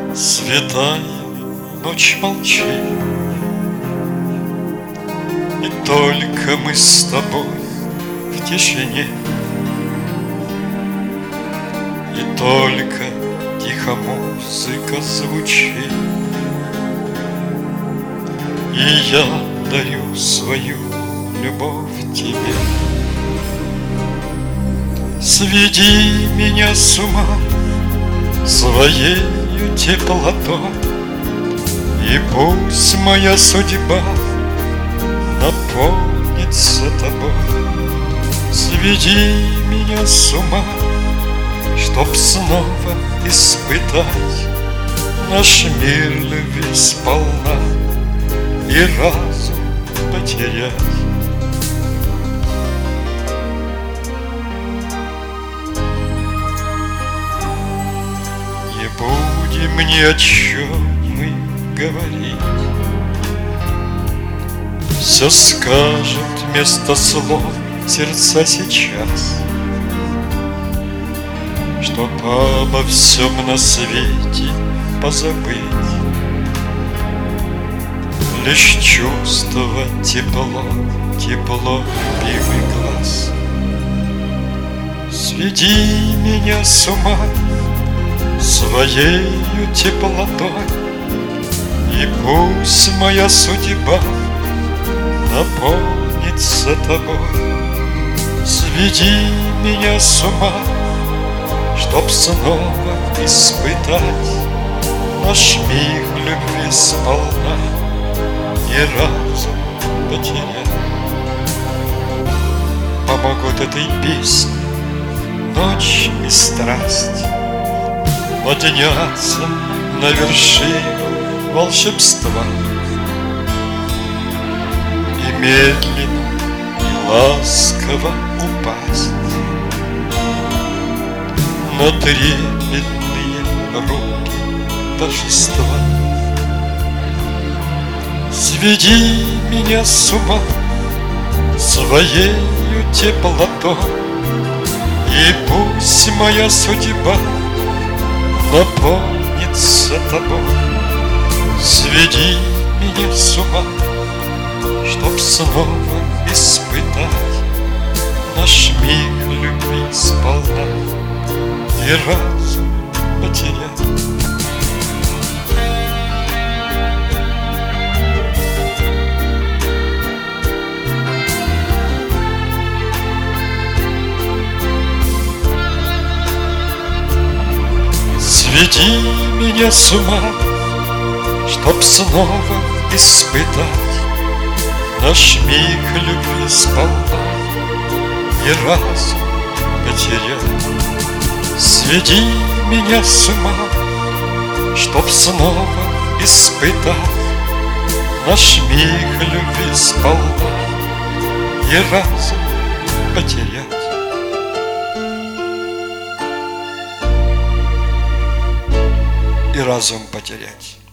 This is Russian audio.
Святая ночь молчит, и только мы с тобой в тишине, и только тихо музыка звучит, и я дарю свою любовь тебе. Сведи меня с ума своею теплотой, и пусть моя судьба наполнится тобой. Сведи меня с ума, чтоб снова испытать наш мир любви сполна и разум потерять. Не будем ни о чем мы говорить, все скажет вместо слов сердца сейчас, чтоб обо всем на свете позабыть, лишь чувствовать тепло, тепло любимый глаз. Сведи меня с ума своею теплотой, и пусть моя судьба наполнится тобой. Сведи меня с ума, чтоб снова испытать наш миг любви сполна и разум потерять. Помогут этой песне ночь и страсть подняться на вершину волшебства, и медленно и ласково упасть на трепетные руки торжества. Сведи меня с ума своею теплотой, и пусть моя судьба наполнится тобой. Сведи меня с ума, чтоб снова испытать наш миг любви сполна и разум потерять. Сведи меня с ума, чтоб снова испытать наш миг любви сполна и разум потерять. Сведи меня с ума, чтоб снова испытать наш миг любви сполна и разум потерять. И разум потерять.